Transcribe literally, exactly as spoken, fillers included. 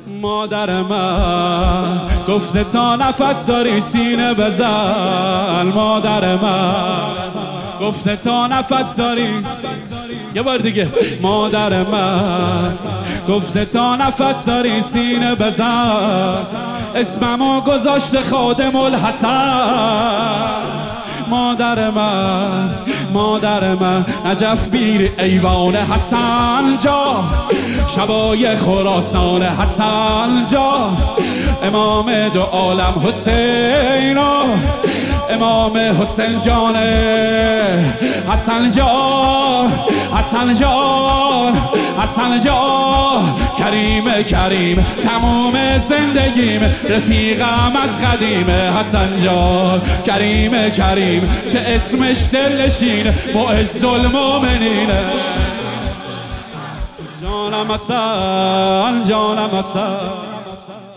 مادر من گفته تا نفس داری سینه بزن. مادر من گفته تا نفس داری، یه بار دیگه. مادر من گفته تا نفس داری سینه بزن. اسممو گذاشته خادم الحسن. مادر من مادر من نجف بیر ایوان حسن جا، شبای خراسان حسن جا. امام دو عالم حسین، امام حسین جان حسن جان، حسن جان، حسن جان. کریم کریم تمام زندگیم، رفیقم از قدیم حسن جان. کریم کریم چه اسمش دلنشین، معز المؤمنین. جانم حسن، جانم حسن.